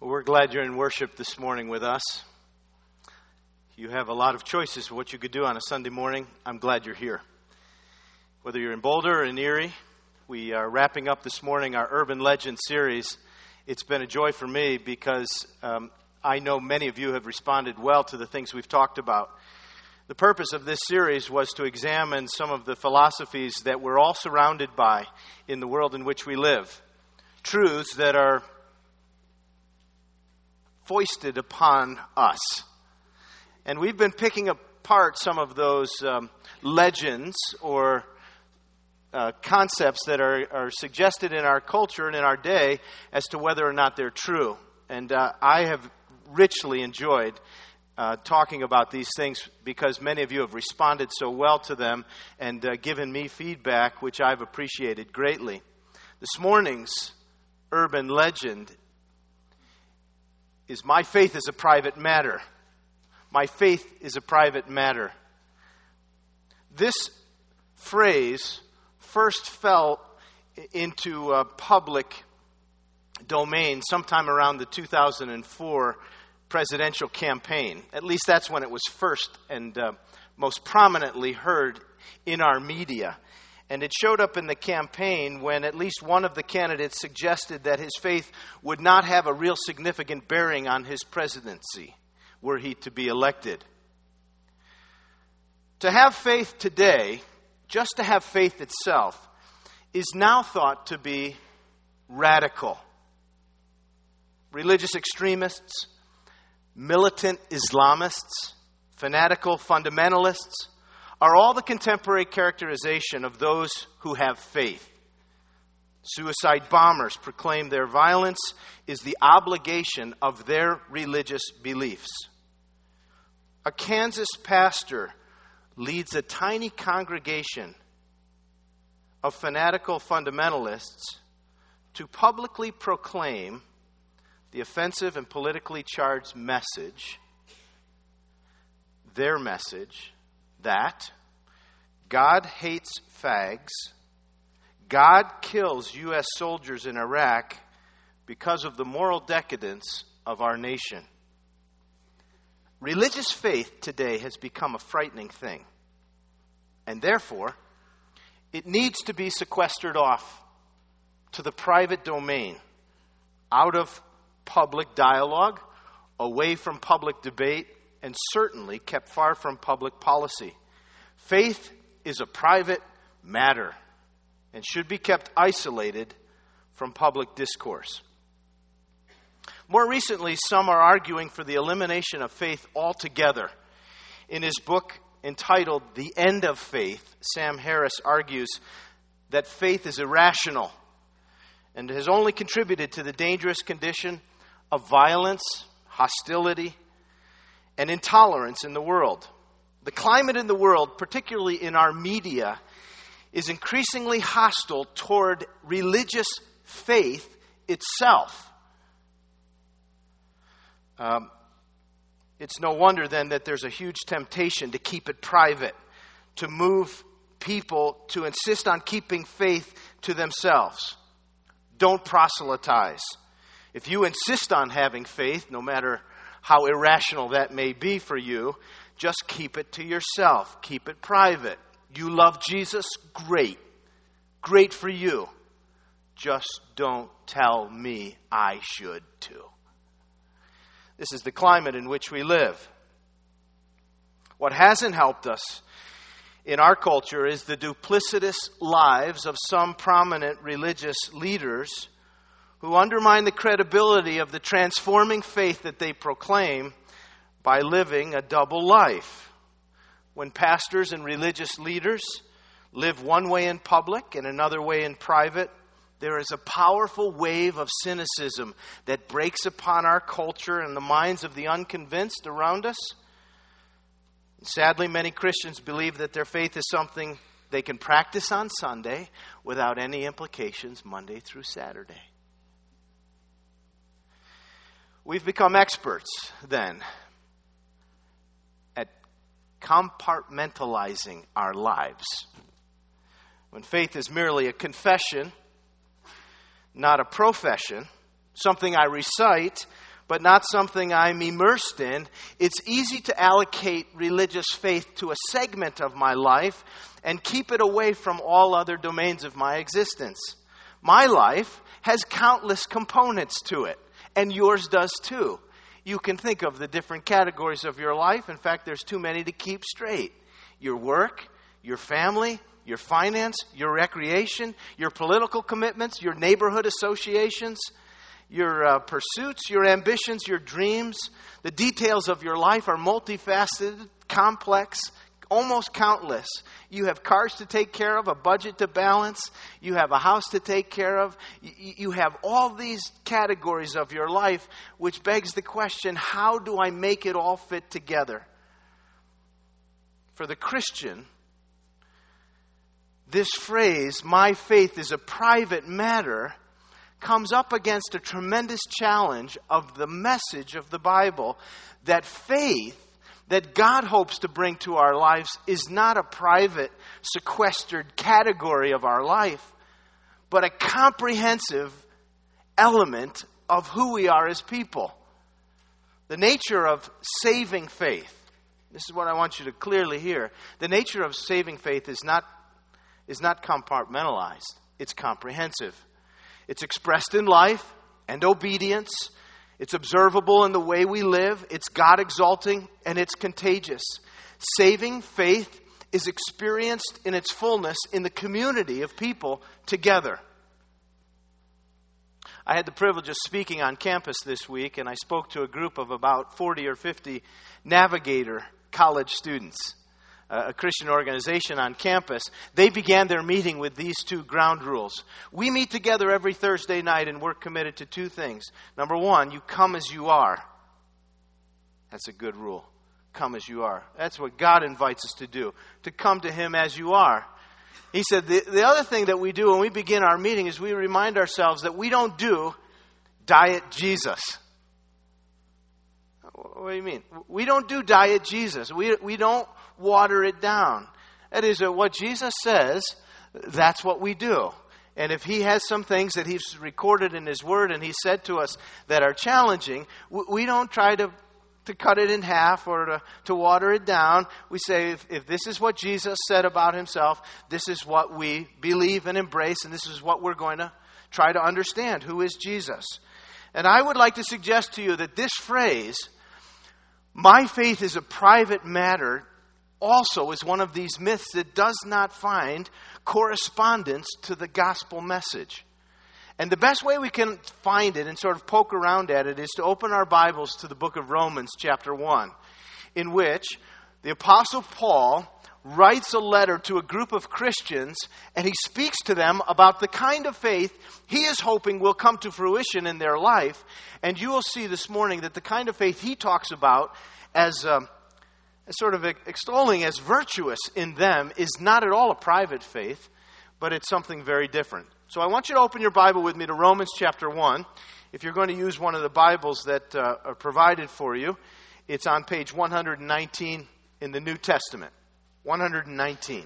Well, we're glad you're in worship this morning with us. You have a lot of choices for what you could do on a Sunday morning. I'm glad you're here. Whether you're in Boulder or in Erie, we are wrapping up this morning our Urban Legend series. It's been a joy for me because I know many of you have responded well to the things we've talked about. The purpose of this series was to examine some of the philosophies that we're all surrounded by in the world in which we live. Truths that are foisted upon us. And we've been picking apart some of those legends or concepts that are suggested in our culture and in our day as to whether or not they're true. And I have richly enjoyed talking about these things because many of you have responded so well to them and given me feedback, which I've appreciated greatly. This morning's urban legend is my faith is a private matter. My faith is a private matter. This phrase first fell into public domain sometime around the 2004 presidential campaign. At least that's when it was first and most prominently heard in our media. And it showed up in the campaign when at least one of the candidates suggested that his faith would not have a real significant bearing on his presidency were he to be elected. To have faith today, just to have faith itself, is now thought to be radical. Religious extremists, militant Islamists, fanatical fundamentalists are all the contemporary characterization of those who have faith. Suicide bombers proclaim their violence is the obligation of their religious beliefs. A Kansas pastor leads a tiny congregation of fanatical fundamentalists to publicly proclaim the offensive and politically charged message, their message, that God hates fags, God kills U.S. soldiers in Iraq because of the moral decadence of our nation. Religious faith today has become a frightening thing, and therefore, it needs to be sequestered off to the private domain, out of public dialogue, away from public debate, and certainly kept far from public policy. Faith is a private matter and should be kept isolated from public discourse. More recently, some are arguing for the elimination of faith altogether. In his book entitled The End of Faith, Sam Harris argues that faith is irrational and has only contributed to the dangerous condition of violence, hostility, and intolerance in the world. The climate in the world, particularly in our media, is increasingly hostile toward religious faith itself. It's no wonder then that there's a huge temptation to keep it private, to move people to insist on keeping faith to themselves. Don't proselytize. If you insist on having faith, no matter how irrational that may be for you, just keep it to yourself. Keep it private. You love Jesus? Great. Great for you. Just don't tell me I should too. This is the climate in which we live. What hasn't helped us in our culture is the duplicitous lives of some prominent religious leaders who undermine the credibility of the transforming faith that they proclaim by living a double life. When pastors and religious leaders live one way in public and another way in private, there is a powerful wave of cynicism that breaks upon our culture and the minds of the unconvinced around us. Sadly, many Christians believe that their faith is something they can practice on Sunday without any implications Monday through Saturday. We've become experts, then, at compartmentalizing our lives. When faith is merely a confession, not a profession, something I recite but not something I'm immersed in, it's easy to allocate religious faith to a segment of my life and keep it away from all other domains of my existence. My life has countless components to it, and yours does too. You can think of the different categories of your life. In fact, there's too many to keep straight. Your work, your family, your finance, your recreation, your political commitments, your neighborhood associations, your pursuits, your ambitions, your dreams. The details of your life are multifaceted, complex, almost countless. You have cars to take care of, a budget to balance. You have a house to take care of. You have all these categories of your life, which begs the question, how do I make it all fit together? For the Christian, this phrase, my faith is a private matter, comes up against a tremendous challenge of the message of the Bible that faith that God hopes to bring to our lives is not a private, sequestered category of our life, but a comprehensive element of who we are as people. The nature of saving faith, this is what I want you to clearly hear. The nature of saving faith is not compartmentalized. It's comprehensive. It's expressed in life and obedience. It's observable in the way we live. It's God-exalting and it's contagious. Saving faith is experienced in its fullness in the community of people together. I had the privilege of speaking on campus this week, and I spoke to a group of about 40 or 50 Navigator college students, a Christian organization on campus. They began their meeting with these two ground rules. We meet together every Thursday night, and we're committed to two things. Number one, you come as you are. That's a good rule. Come as you are. That's what God invites us to do, to come to Him as you are. He said the other thing that we do when we begin our meeting is we remind ourselves that we don't do Diet Jesus. What do you mean? We don't do Diet Jesus. We don't water it down. That is, what Jesus says, that's what we do. And if He has some things that He's recorded in His Word and He said to us that are challenging, we don't try to cut it in half or to water it down. We say, if this is what Jesus said about Himself, this is what we believe and embrace, and this is what we're going to try to understand. Who is Jesus? And I would like to suggest to you that this phrase, my faith is a private matter, also is one of these myths that does not find correspondence to the gospel message. And the best way we can find it and sort of poke around at it is to open our Bibles to the book of Romans chapter 1, in which the Apostle Paul writes a letter to a group of Christians, and he speaks to them about the kind of faith he is hoping will come to fruition in their life. And you will see this morning that the kind of faith he talks about as sort of extolling as virtuous in them is not at all a private faith, but it's something very different. So I want you to open your Bible with me to Romans chapter 1. If you're going to use one of the Bibles that are provided for you, it's on page 119 in the New Testament. 119.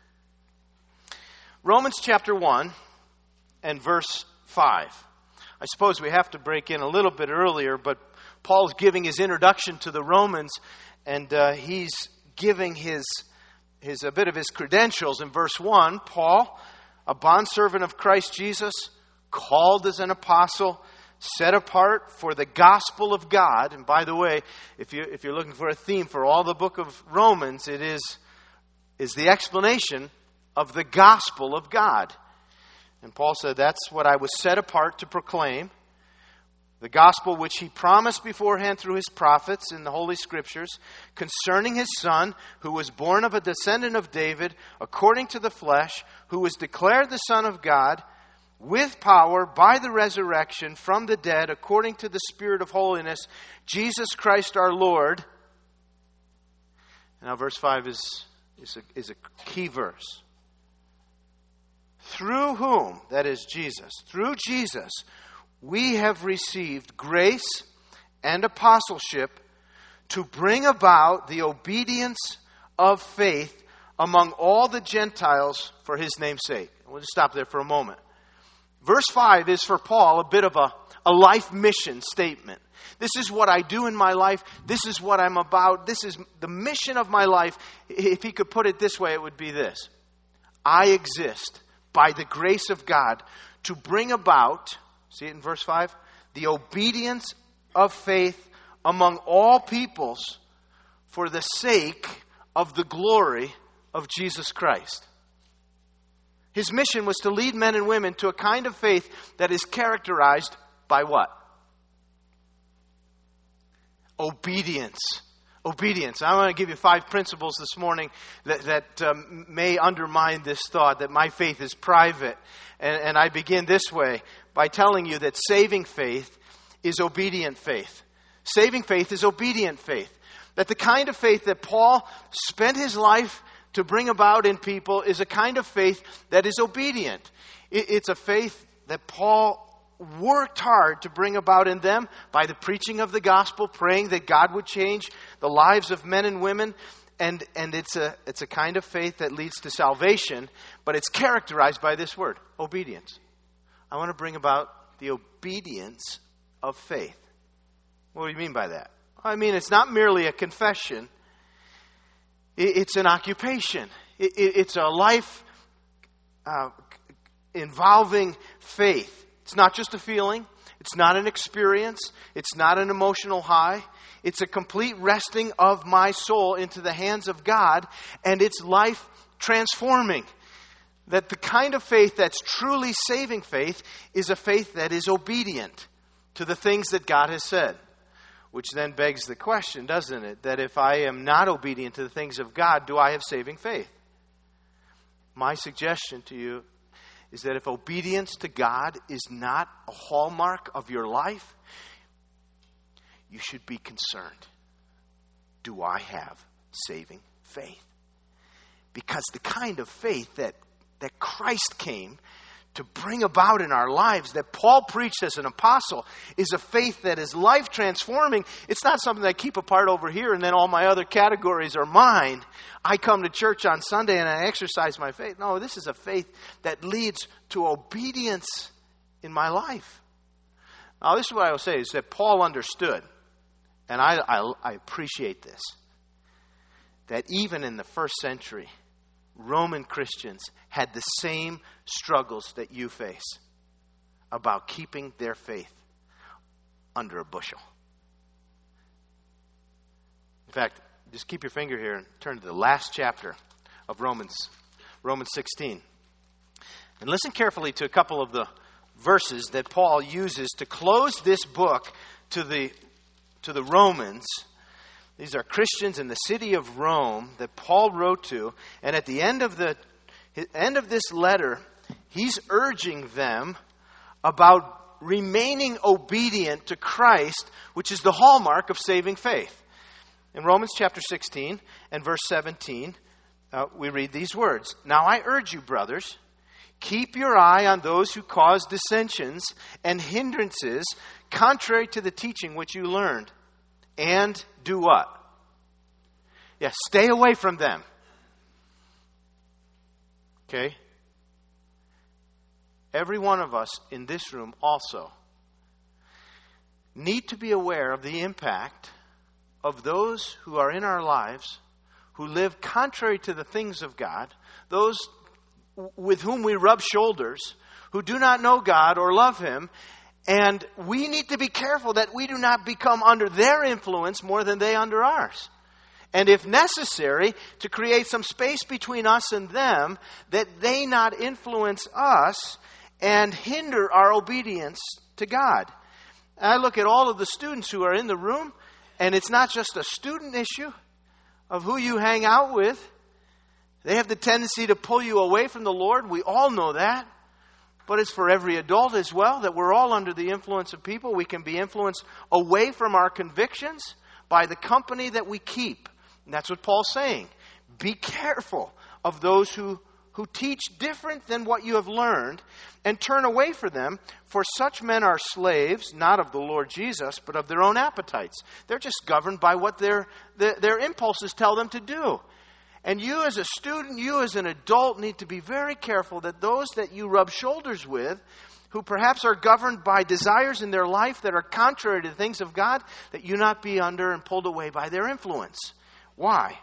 Romans chapter 1 and verse 5. I suppose we have to break in a little bit earlier, but Paul's giving his introduction to the Romans, and he's giving a bit of his credentials. In verse 1, Paul, a bondservant of Christ Jesus, called as an apostle, set apart for the gospel of God. And by the way, if you're looking for a theme for all the book of Romans, it is the explanation of the gospel of God. And Paul said, that's what I was set apart to proclaim. The gospel which He promised beforehand through His prophets in the Holy Scriptures, concerning His Son, who was born of a descendant of David, according to the flesh, who was declared the Son of God, with power by the resurrection from the dead, according to the Spirit of holiness, Jesus Christ our Lord. Now verse 5 is a key verse. Through whom, that is Jesus, through Jesus, we have received grace and apostleship to bring about the obedience of faith among all the Gentiles for His name's sake. We'll just stop there for a moment. Verse 5 is for Paul a bit of a life mission statement. This is what I do in my life. This is what I'm about. This is the mission of my life. If he could put it this way, it would be this. I exist by the grace of God to bring about, see it in verse 5, the obedience of faith among all peoples for the sake of the glory of Jesus Christ. His mission was to lead men and women to a kind of faith that is characterized by what? Obedience. Obedience. I want to give you 5 principles this morning that may undermine this thought that my faith is private. And I begin this way by telling you that saving faith is obedient faith. Saving faith is obedient faith. That the kind of faith that Paul spent his life to bring about in people is a kind of faith that is obedient. It's a faith that Paul worked hard to bring about in them by the preaching of the gospel, praying that God would change the lives of men and women. And it's a kind of faith that leads to salvation, but it's characterized by this word, obedience. I want to bring about the obedience of faith. What do you mean by that? I mean, it's not merely a confession. It's an occupation. It's a life involving faith. It's not just a feeling. It's not an experience. It's not an emotional high. It's a complete resting of my soul into the hands of God, and it's life transforming. That the kind of faith that's truly saving faith is a faith that is obedient to the things that God has said. Which then begs the question, doesn't it? That if I am not obedient to the things of God, do I have saving faith? My suggestion to you is that if obedience to God is not a hallmark of your life, you should be concerned. Do I have saving faith? Because the kind of faith that Christ came to bring about in our lives, that Paul preached as an apostle, is a faith that is life transforming. It's not something that I keep apart over here and then all my other categories are mine. I come to church on Sunday and I exercise my faith. No, this is a faith that leads to obedience in my life. Now, this is what I will say, is that Paul understood, and I appreciate this, that even in the first century, Roman Christians had the same struggles that you face about keeping their faith under a bushel. In fact, just keep your finger here and turn to the last chapter of Romans 16. And listen carefully to a couple of the verses that Paul uses to close this book to the Romans. These are Christians in the city of Rome that Paul wrote to. And at the end of this letter, he's urging them about remaining obedient to Christ, which is the hallmark of saving faith. In Romans chapter 16 and verse 17, we read these words. Now I urge you, brothers, keep your eye on those who cause dissensions and hindrances contrary to the teaching which you learned. And do what? Yeah, stay away from them. Okay? Every one of us in this room also need to be aware of the impact of those who are in our lives, who live contrary to the things of God, those with whom we rub shoulders, who do not know God or love Him. And we need to be careful that we do not become under their influence more than they under ours. And if necessary, to create some space between us and them, that they not influence us and hinder our obedience to God. And I look at all of the students who are in the room, and it's not just a student issue of who you hang out with. They have the tendency to pull you away from the Lord. We all know that. But it's for every adult as well, that we're all under the influence of people. We can be influenced away from our convictions by the company that we keep. And that's what Paul's saying. Be careful of those who teach different than what you have learned, and turn away from them, for such men are slaves, not of the Lord Jesus, but of their own appetites. They're just governed by what their impulses tell them to do. And you as a student, you as an adult need to be very careful that those that you rub shoulders with, who perhaps are governed by desires in their life that are contrary to the things of God, that you not be under and pulled away by their influence. Why?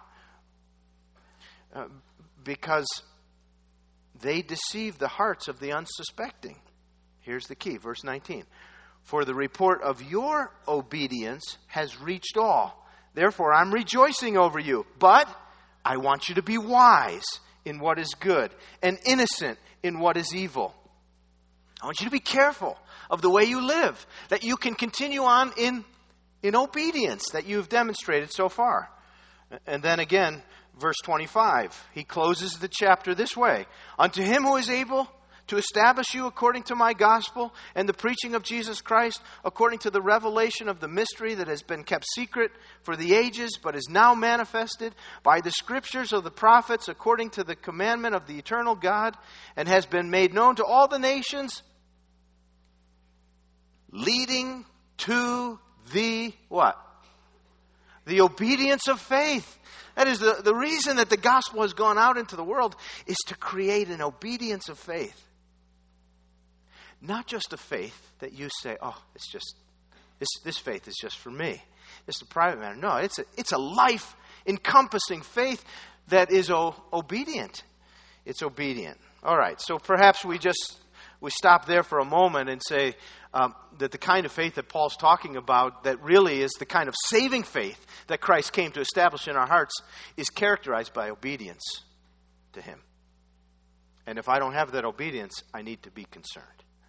Because they deceive the hearts of the unsuspecting. Here's the key, verse 19. For the report of your obedience has reached all. Therefore, I'm rejoicing over you. But I want you to be wise in what is good and innocent in what is evil. I want you to be careful of the way you live, that you can continue on in obedience that you've demonstrated so far. And then again, verse 25, he closes the chapter this way. Unto him who is able to establish you according to my gospel and the preaching of Jesus Christ, according to the revelation of the mystery that has been kept secret for the ages, but is now manifested by the scriptures of the prophets, according to the commandment of the eternal God, and has been made known to all the nations, leading to the what? The obedience of faith. That is the reason that the gospel has gone out into the world, is to create an obedience of faith. Not just a faith that you say, oh, it's just, this faith is just for me. It's a private matter. No, it's a life-encompassing faith that is obedient. It's obedient. All right, so perhaps we stop there for a moment and say that the kind of faith that Paul's talking about, that really is the kind of saving faith that Christ came to establish in our hearts, is characterized by obedience to him. And if I don't have that obedience, I need to be concerned.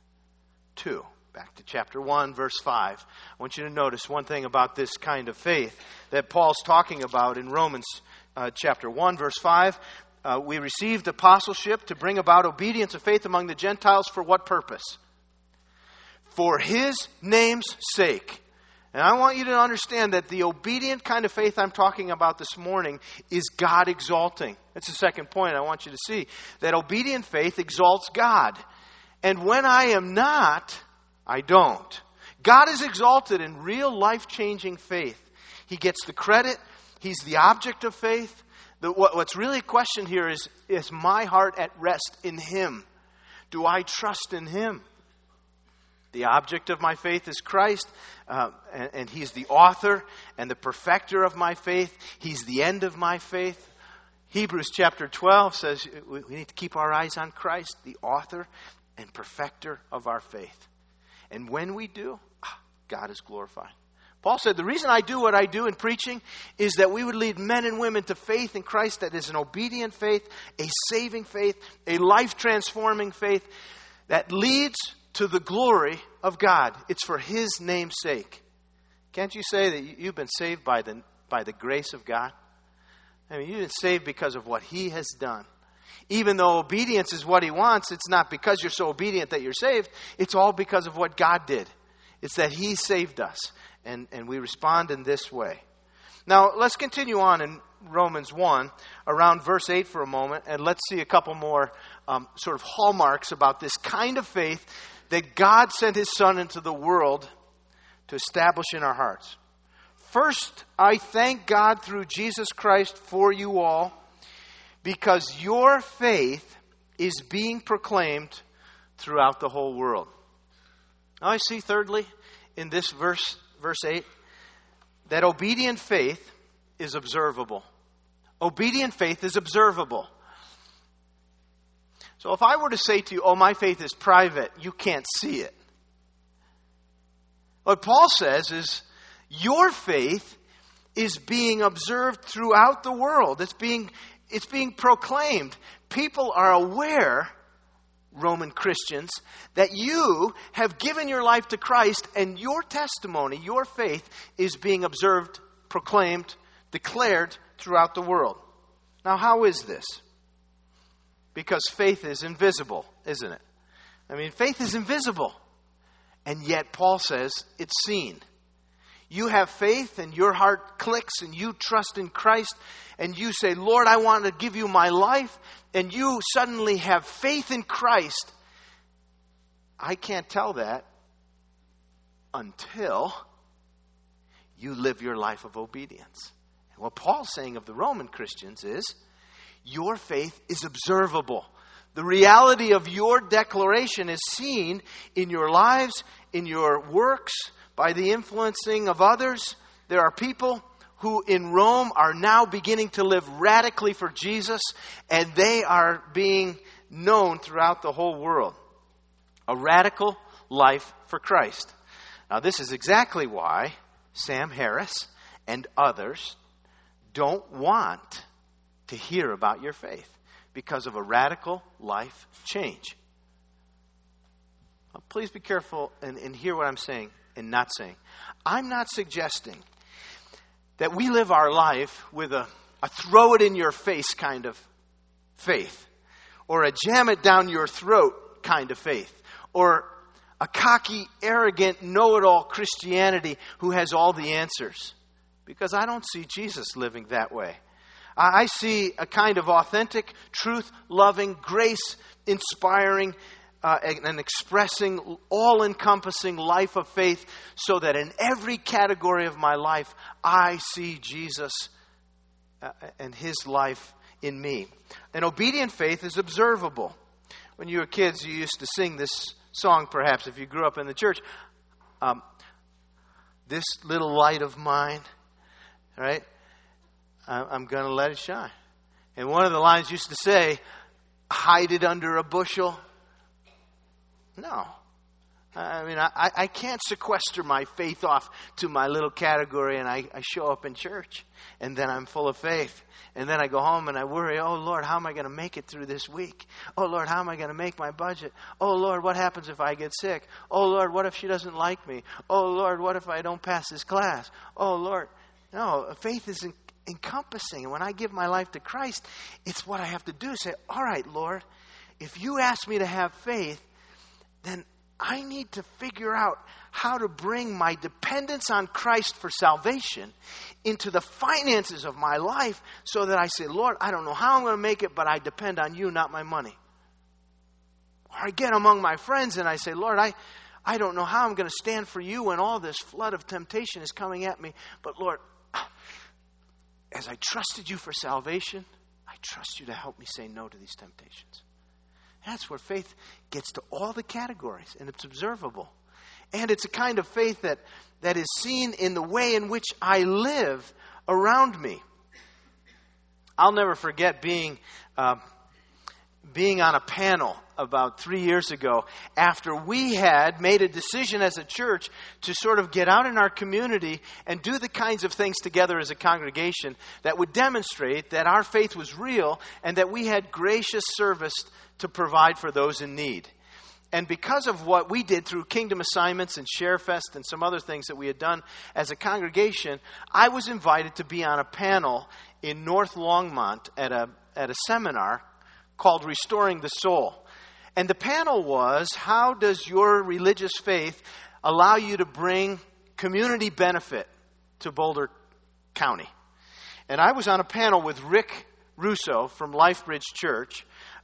2, back to chapter 1, verse 5. I want you to notice one thing about this kind of faith that Paul's talking about in Romans chapter 1, verse 5. We received apostleship to bring about obedience of faith among the Gentiles for what purpose? For his name's sake. And I want you to understand that the obedient kind of faith I'm talking about this morning is God exalting. That's the second point I want you to see. That obedient faith exalts God. And when I am not, I don't. God is exalted in real life-changing faith. He gets the credit. He's the object of faith. What's really a question here is my heart at rest in him? Do I trust in him? The object of my faith is Christ, and he's the author and the perfecter of my faith. He's the end of my faith. Hebrews chapter 12 says we need to keep our eyes on Christ, the author and perfecter of our faith. And when we do, God is glorified. Paul said, the reason I do what I do in preaching is that we would lead men and women to faith in Christ that is an obedient faith, a saving faith, a life-transforming faith that leads to the glory of God. It's for his name's sake. Can't you say that you've been saved by the grace of God? I mean, you've been saved because of what he has done. Even though obedience is what he wants, it's not because you're so obedient that you're saved. It's all because of what God did. It's that he saved us. And we respond in this way. Now, let's continue on in Romans 1, around verse 8 for a moment, and let's see a couple more sort of hallmarks about this kind of faith that God sent his Son into the world to establish in our hearts. First, I thank God through Jesus Christ for you all, because your faith is being proclaimed throughout the whole world. Now I see, thirdly, in this verse 8, that obedient faith is observable. Obedient faith is observable. So if I were to say to you, oh, my faith is private, you can't see it. What Paul says is, your faith is being observed throughout the world. It's being proclaimed. People are aware, Roman Christians, that you have given your life to Christ, and your testimony, your faith, is being observed, proclaimed, declared throughout the world. Now, how is this? Because faith is invisible, isn't it? I mean, faith is invisible. And yet, Paul says, it's seen. You have faith and your heart clicks and you trust in Christ and you say, Lord, I want to give you my life. And you suddenly have faith in Christ. I can't tell that until you live your life of obedience. And what Paul's saying of the Roman Christians is, your faith is observable. The reality of your declaration is seen in your lives, in your works, by the influencing of others. There are people who in Rome are now beginning to live radically for Jesus, and they are being known throughout the whole world. A radical life for Christ. Now, this is exactly why Sam Harris and others don't want to hear about your faith, because of a radical life change. Now, please be careful and hear what I'm saying and not saying. I'm not suggesting that we live our life with a throw it in your face kind of faith, or a jam it down your throat kind of faith, or a cocky, arrogant, know-it-all Christianity who has all the answers. Because I don't see Jesus living that way. I see a kind of authentic, truth-loving, grace-inspiring, and expressing, all-encompassing life of faith, so that in every category of my life, I see Jesus and His life in me. An obedient faith is observable. When you were kids, you used to sing this song, perhaps, if you grew up in the church. This little light of mine, right? I'm going to let it shine. And one of the lines used to say, hide it under a bushel. No. I mean, I can't sequester my faith off to my little category and I show up in church and then I'm full of faith. And then I go home and I worry, oh Lord, how am I going to make it through this week? Oh Lord, how am I going to make my budget? Oh Lord, what happens if I get sick? Oh Lord, what if she doesn't like me? Oh Lord, what if I don't pass this class? Oh Lord. No, faith is encompassing. And when I give my life to Christ, it's what I have to do. Say, all right, Lord, if you ask me to have faith, then I need to figure out how to bring my dependence on Christ for salvation into the finances of my life, so that I say, Lord, I don't know how I'm going to make it, but I depend on you, not my money. Or I get among my friends and I say, Lord, I don't know how I'm going to stand for you when all this flood of temptation is coming at me, but Lord, as I trusted you for salvation, I trust you to help me say no to these temptations. That's where faith gets to all the categories, and it's observable. And it's a kind of faith that is seen in the way in which I live around me. I'll never forget being on a panel about 3 years ago, after we had made a decision as a church to sort of get out in our community and do the kinds of things together as a congregation that would demonstrate that our faith was real and that we had gracious service to provide for those in need. And because of what we did through Kingdom Assignments and ShareFest and some other things that we had done as a congregation, I was invited to be on a panel in North Longmont at a seminar called Restoring the Soul. And the panel was, how does your religious faith allow you to bring community benefit to Boulder County? And I was on a panel with Rick Russo from LifeBridge Church,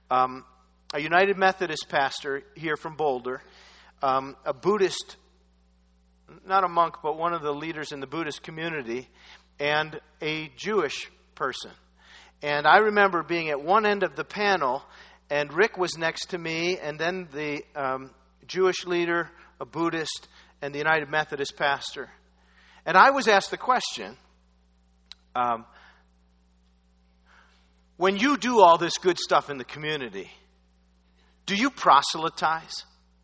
a United Methodist pastor here from Boulder, a Buddhist, not a monk, but one of the leaders in the Buddhist community, and a Jewish person. And I remember being at one end of the panel, and Rick was next to me, and then the Jewish leader, a Buddhist, and the United Methodist pastor. And I was asked the question, when you do all this good stuff in the community, do you proselytize?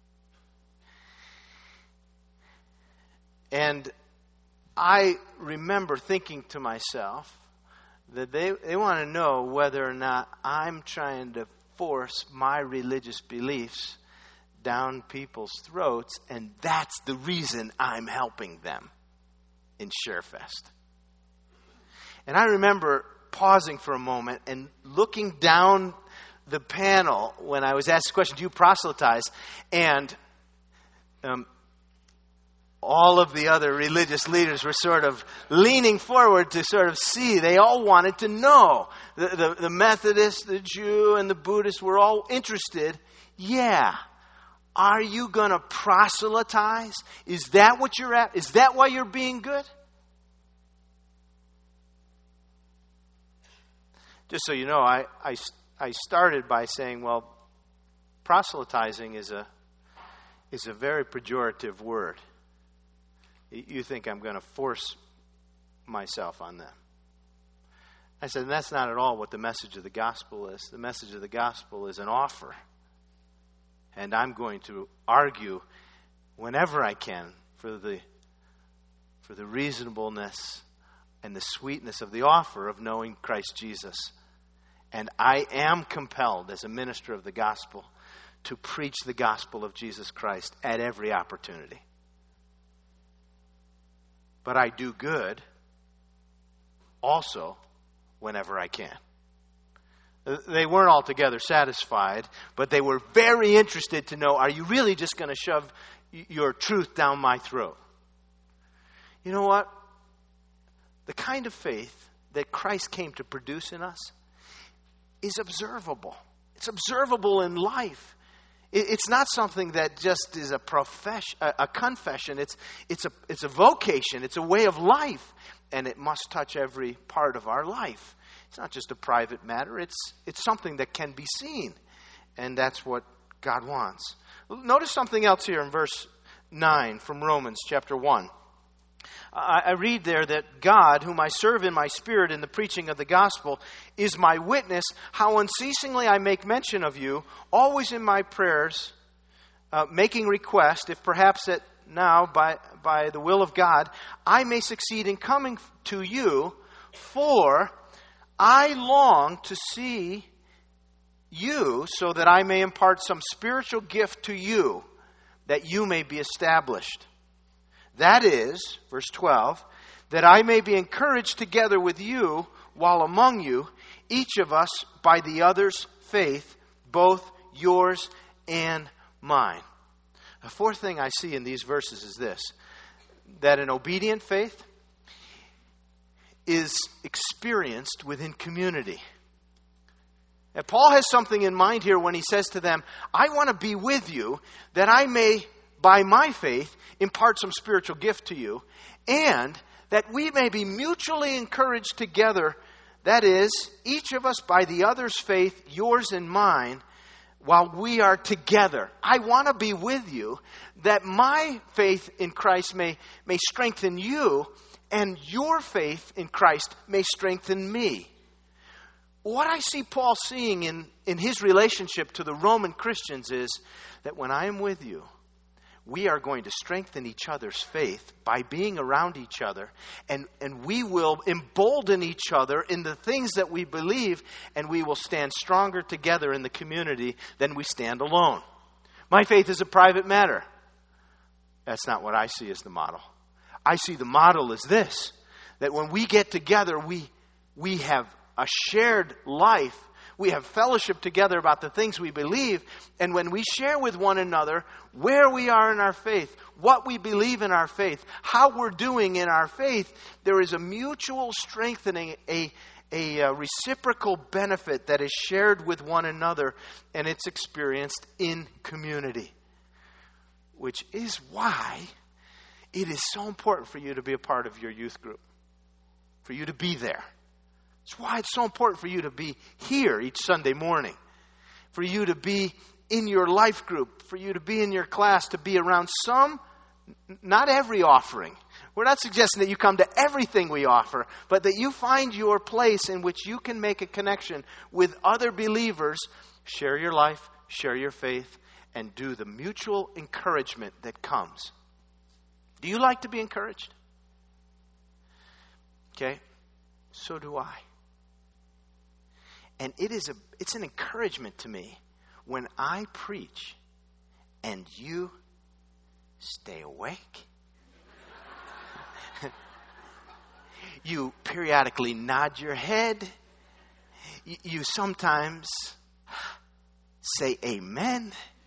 And I remember thinking to myself that they want to know whether or not I'm trying to force my religious beliefs down people's throats, and that's the reason I'm helping them in ShareFest. And I remember pausing for a moment and looking down the panel when I was asked the question, do you proselytize? And all of the other religious leaders were sort of leaning forward to sort of see. They all wanted to know. The Methodists, the Jew, and the Buddhists were all interested. Yeah. Are you going to proselytize? Is that what you're at? Is that why you're being good? Just so you know, I started by saying, well, Proselytizing is a very pejorative word. You think I'm going to force myself on them. I said, that's not at all what the message of the gospel is. The message of the gospel is an offer. And I'm going to argue whenever I can for the reasonableness and the sweetness of the offer of knowing Christ Jesus. And I am compelled as a minister of the gospel to preach the gospel of Jesus Christ at every opportunity. But I do good also whenever I can. They weren't altogether satisfied, but they were very interested to know, are you really just going to shove your truth down my throat? You know what? The kind of faith that Christ came to produce in us is observable. It's observable in life. It's not something that just is a confession. It's a vocation. It's a way of life. And it must touch every part of our life. It's not just a private matter. It's something that can be seen. And that's what God wants. Notice something else here in verse 9 from Romans chapter 1. I read there that God, whom I serve in my spirit in the preaching of the gospel, is my witness, how unceasingly I make mention of you, always in my prayers, making request, if perhaps that now, by the will of God, I may succeed in coming to you, for I long to see you so that I may impart some spiritual gift to you, that you may be established. That is, verse 12, that I may be encouraged together with you while among you, each of us by the other's faith, both yours and mine. The fourth thing I see in these verses is this, that an obedient faith is experienced within community. And Paul has something in mind here when he says to them, I want to be with you that I may, by my faith, impart some spiritual gift to you, and that we may be mutually encouraged together, that is, each of us by the other's faith, yours and mine, while we are together. I want to be with you that my faith in Christ may strengthen you, and your faith in Christ may strengthen me. What I see Paul seeing in his relationship to the Roman Christians is that when I am with you, we are going to strengthen each other's faith by being around each other, and we will embolden each other in the things that we believe, and we will stand stronger together in the community than we stand alone. My faith is a private matter. That's not what I see as the model. I see the model as this, that when we get together, we have a shared life. We have fellowship together about the things we believe. And when we share with one another where we are in our faith, what we believe in our faith, how we're doing in our faith, there is a mutual strengthening, a reciprocal benefit that is shared with one another, and it's experienced in community. Which is why it is so important for you to be a part of your youth group, for you to be there. It's why it's so important for you to be here each Sunday morning, for you to be in your life group, for you to be in your class, to be around some, not every offering. We're not suggesting that you come to everything we offer, but that you find your place in which you can make a connection with other believers, share your life, share your faith, and do the mutual encouragement that comes. Do you like to be encouraged? Okay, so do I. And it's an encouragement to me when I preach and you stay awake. You periodically nod your head. You sometimes say amen.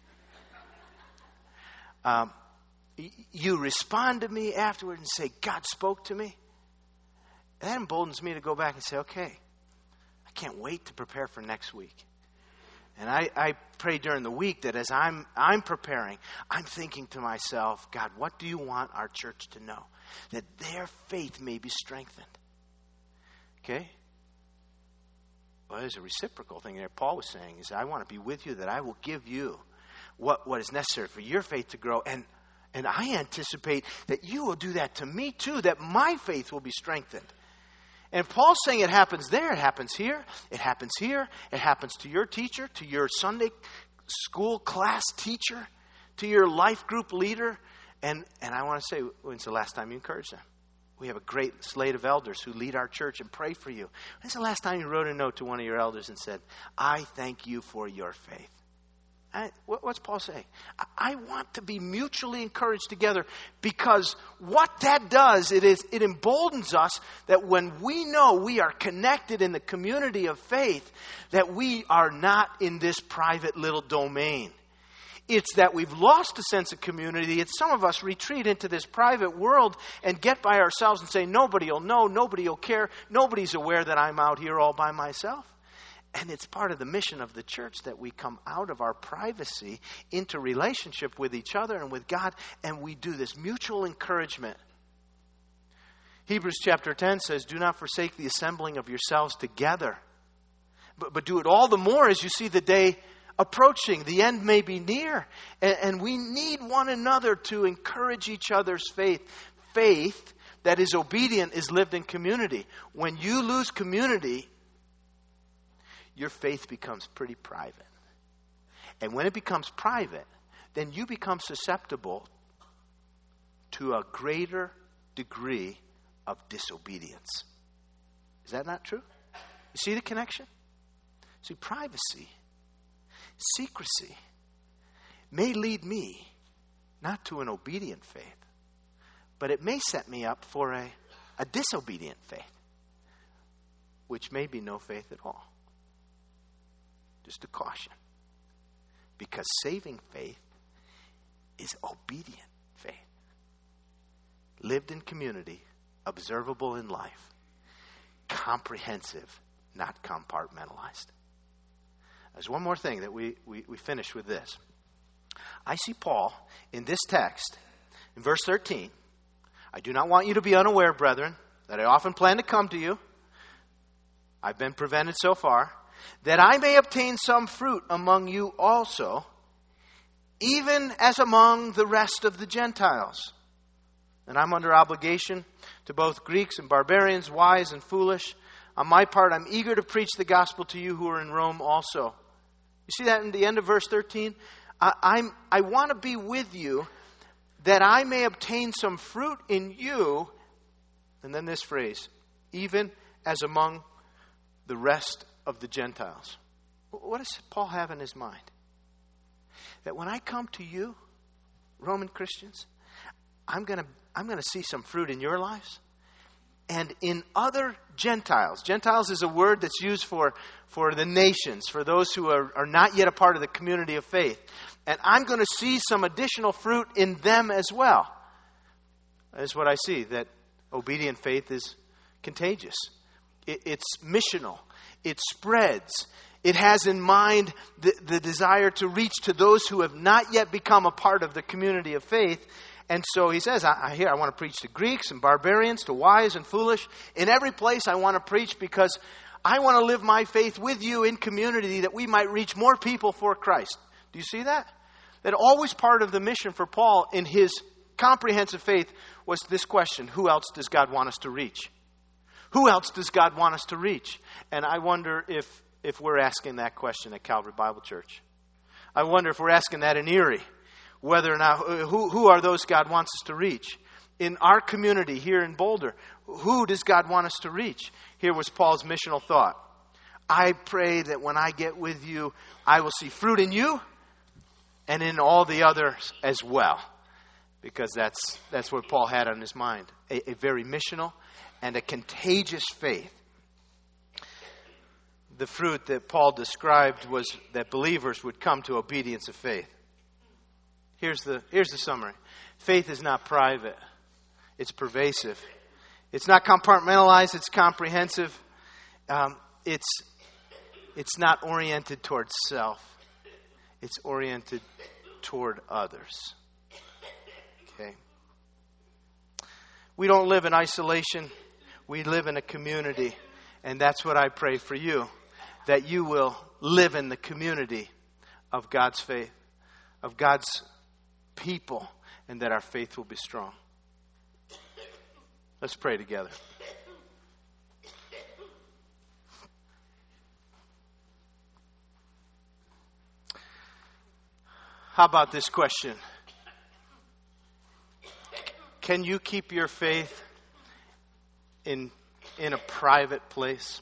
You respond to me afterward and say, God spoke to me. That emboldens me to go back and say, okay, I can't wait to prepare for next week. And I pray during the week that as I'm preparing, I'm thinking to myself, God, what do you want our church to know? That their faith may be strengthened. Okay? Well, there's a reciprocal thing there. Paul was saying is, I want to be with you, that I will give you what is necessary for your faith to grow. And I anticipate that you will do that to me too, that my faith will be strengthened. And Paul's saying it happens there, it happens here, it happens here, it happens to your teacher, to your Sunday school class teacher, to your life group leader. And I want to say, when's the last time you encouraged them? We have a great slate of elders who lead our church and pray for you. When's the last time you wrote a note to one of your elders and said, I thank you for your faith? What's Paul saying? I want to be mutually encouraged together, because what that does, it emboldens us that when we know we are connected in the community of faith, that we are not in this private little domain. It's that we've lost a sense of community. It's some of us retreat into this private world and get by ourselves and say, nobody will know, nobody will care, nobody's aware that I'm out here all by myself. And it's part of the mission of the church that we come out of our privacy into relationship with each other and with God, and we do this mutual encouragement. Hebrews chapter 10 says, do not forsake the assembling of yourselves together, but do it all the more as you see the day approaching. The end may be near, and we need one another to encourage each other's faith. Faith that is obedient is lived in community. When you lose community, your faith becomes pretty private. And when it becomes private, then you become susceptible to a greater degree of disobedience. Is that not true? You see the connection? See, privacy, secrecy may lead me not to an obedient faith, but it may set me up for a disobedient faith, which may be no faith at all. Just a caution. Because saving faith is obedient faith. Lived in community, observable in life, comprehensive, not compartmentalized. There's one more thing that we finish with this. I see Paul in this text, in verse 13. I do not want you to be unaware, brethren, that I often plan to come to you. I've been prevented so far. That I may obtain some fruit among you also, even as among the rest of the Gentiles. And I'm under obligation to both Greeks and barbarians, wise and foolish. On my part, I'm eager to preach the gospel to you who are in Rome also. You see that in the end of verse 13? I want to be with you, that I may obtain some fruit in you. And then this phrase, even as among the rest of the Gentiles. What does Paul have in his mind? That when I come to you, Roman Christians, I'm going to see some fruit in your lives and in other Gentiles. Gentiles is a word that's used for the nations, for those who are not yet a part of the community of faith. And I'm going to see some additional fruit in them as well. That's what I see, that obedient faith is contagious. It's missional. It spreads. It has in mind the desire to reach to those who have not yet become a part of the community of faith. And so he says, I want to preach to Greeks and barbarians, to wise and foolish. In every place I want to preach, because I want to live my faith with you in community, that we might reach more people for Christ. Do you see that? That always part of the mission for Paul in his comprehensive faith was this question: who else does God want us to reach? Who else does God want us to reach? And I wonder if we're asking that question at Calvary Bible Church. I wonder if we're asking that in Erie. Whether or not, who are those God wants us to reach? In our community here in Boulder, who does God want us to reach? Here was Paul's missional thought. I pray that when I get with you, I will see fruit in you and in all the others as well. Because that's what Paul had on his mind. A very missional and a contagious faith. The fruit that Paul described was that believers would come to obedience of faith. Here's the summary. Faith is not private. It's pervasive. It's not compartmentalized. It's comprehensive. It's not oriented towards self. It's oriented toward others. Okay. We don't live in isolation. We live in a community. And that's what I pray for you. that you will live in the community of God's faith, of God's people, and that our faith will be strong. Let's pray together. How about this question? Can you keep your faith in a private place?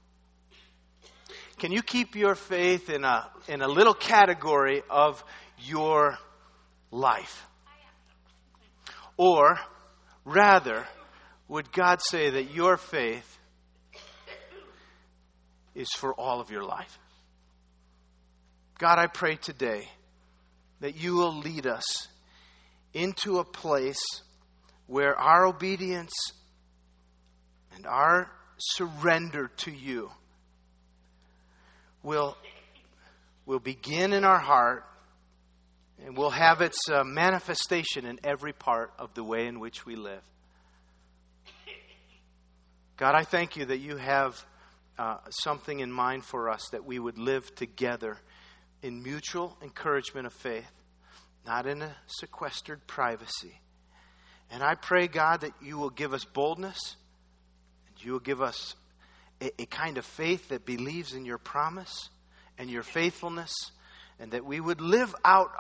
Can you keep your faith in a little category of your life? Or rather, would God say that your faith is for all of your life? God, I pray today that you will lead us into a place where our obedience and our surrender to you will begin in our heart and will have its manifestation in every part of the way in which we live. God, I thank you that you have something in mind for us, that we would live together in mutual encouragement of faith, not in a sequestered privacy. And I pray, God, that you will give us boldness, and you will give us a kind of faith that believes in your promise and your faithfulness, and that we would live out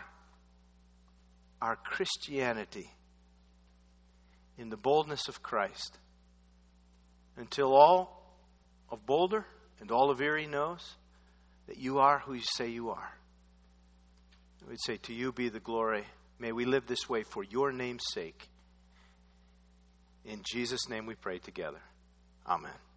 our Christianity in the boldness of Christ until all of Boulder and all of Erie knows that you are who you say you are. We'd say, to you be the glory. May we live this way for your name's sake. In Jesus' name we pray together. Amen.